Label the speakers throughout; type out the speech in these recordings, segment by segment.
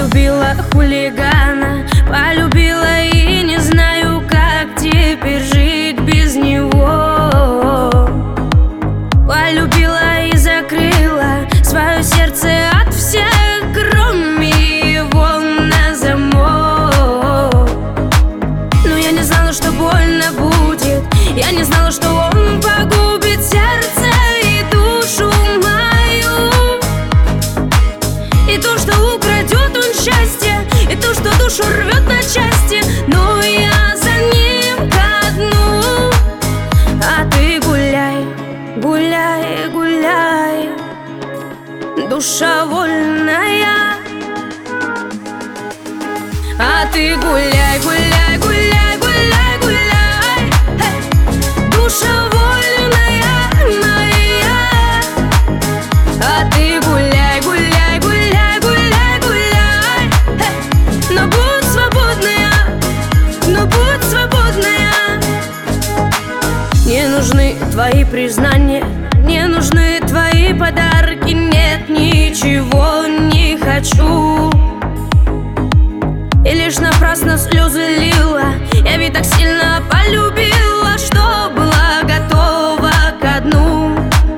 Speaker 1: Полюбила хулигана, полюбила и не знаю, как теперь жить без него. Полюбила и закрыла свое сердце от всех, кроме его, на замок. Но я не знала, что больно будет, я не знала, что он погубит сердце и душу мою. И то, что украдет он счастье, и то, что душу рвет на части, но я за ним ко дну. А ты гуляй, гуляй, гуляй, душа вольная. А ты гуляй, гуляй, гуляй, гуляй, гуляй, душа вольная моя. А ты гуляй, гуляй, гуляй, гуляй, гуляй, но будь свободная, но будь свободная. Не нужны твои признания, не нужны твои подарки, нет, ничего не хочу. И лишь напрасно слезы лила, я ведь так сильно полюбила, что была готова ко дну.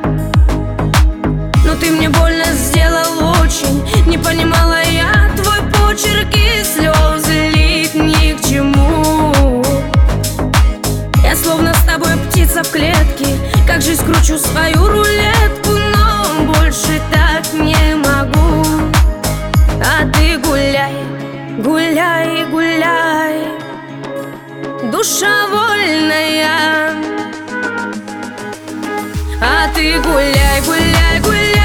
Speaker 1: Но ты мне больно сделал очень, не понимала я твой почерк, и слезы лить ни к чему. Я словно с тобой птица в клетке, как же скручу свою рулетку, но больше так не могу. А ты гуляй, гуляй, гуляй, душа вольная. А ты гуляй, гуляй, гуляй.